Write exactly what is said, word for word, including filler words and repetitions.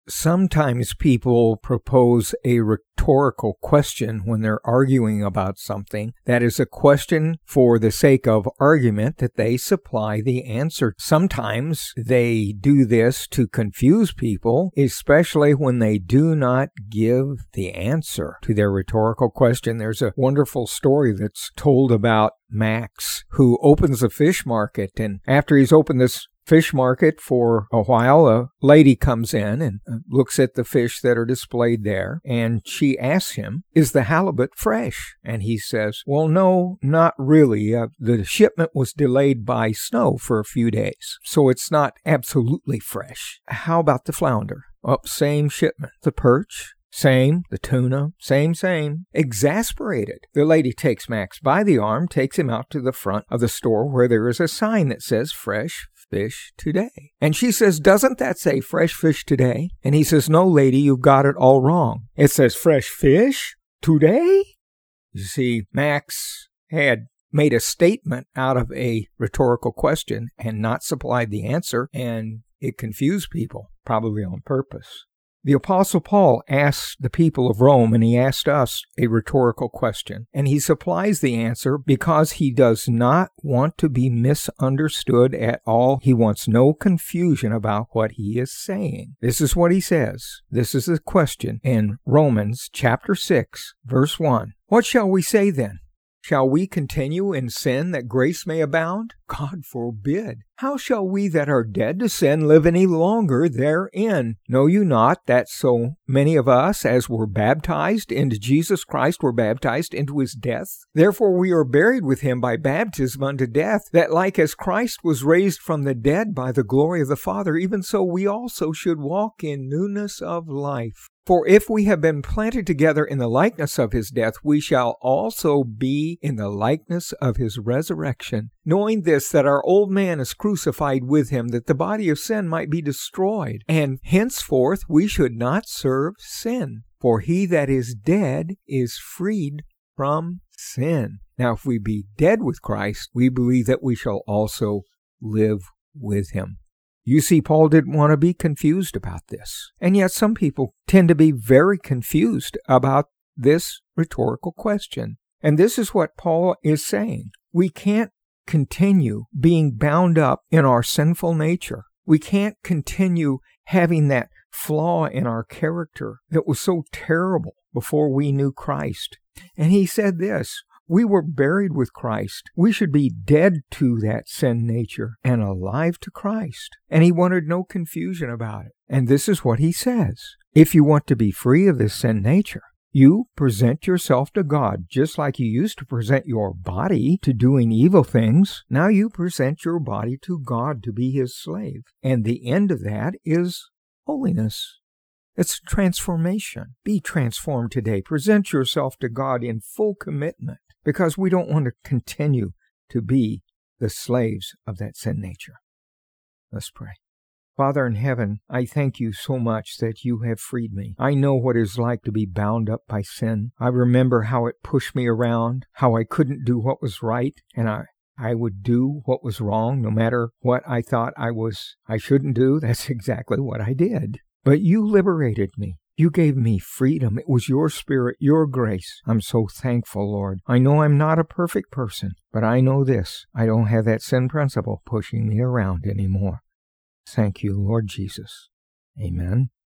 Sometimes people propose a rhetorical question when they're arguing about something that is a question for the sake of argument that they supply the answer. Sometimes they do this to confuse people, especially when they do not give the answer to their rhetorical question. There's a wonderful story that's told about Max, who opens a fish market, and after he's opened this fish market for a while, a lady comes in and looks at the fish that are displayed there, and she asks him, "Is the halibut fresh?" And he says, "Well, no, not really. Uh, the shipment was delayed by snow for a few days, so it's not absolutely fresh." "How about the flounder?" "Oh, same shipment." "The perch?" "Same." "The tuna?" "Same, same." Exasperated, the lady takes Max by the arm, takes him out to the front of the store where there is a sign that says "Fresh Fish Today." And she says, "Doesn't that say fresh fish today?" And he says, "No, lady, you've got it all wrong. It says fresh fish today." You see, Max had made a statement out of a rhetorical question and not supplied the answer, and it confused people, probably on purpose. The Apostle Paul asked the people of Rome, and he asked us a rhetorical question, and he supplies the answer because he does not want to be misunderstood at all. He wants no confusion about what he is saying. This is what he says. This is the question in Romans chapter six, verse one. "What shall we say then? Shall we continue in sin that grace may abound? God forbid. How shall we that are dead to sin live any longer therein? Know you not that so many of us as were baptized into Jesus Christ were baptized into his death? Therefore we are buried with him by baptism unto death, that like as Christ was raised from the dead by the glory of the Father, even so we also should walk in newness of life. For if we have been planted together in the likeness of his death, we shall also be in the likeness of his resurrection. Knowing this, that our old man is crucified with him, that the body of sin might be destroyed, and henceforth we should not serve sin. For he that is dead is freed from sin." Now, if we be dead with Christ, we believe that we shall also live with him. You see, Paul didn't want to be confused about this. And yet some people tend to be very confused about this rhetorical question. And this is what Paul is saying. We can't continue being bound up in our sinful nature. We can't continue having that flaw in our character that was so terrible before we knew Christ. And he said this, we were buried with Christ. We should be dead to that sin nature and alive to Christ. And he wanted no confusion about it. And this is what he says. If you want to be free of this sin nature, you present yourself to God just like you used to present your body to doing evil things. Now you present your body to God to be his slave. And the end of that is holiness. It's transformation. Be transformed today. Present yourself to God in full commitment, because we don't want to continue to be the slaves of that sin nature. Let's pray. Father in heaven, I thank you so much that you have freed me. I know what it is like to be bound up by sin. I remember how it pushed me around, how I couldn't do what was right, and I I would do what was wrong, no matter what I thought I was I shouldn't do. That's exactly what I did. But you liberated me. You gave me freedom. It was your spirit, your grace. I'm so thankful, Lord. I know I'm not a perfect person, but I know this. I don't have that sin principle pushing me around anymore. Thank you, Lord Jesus. Amen.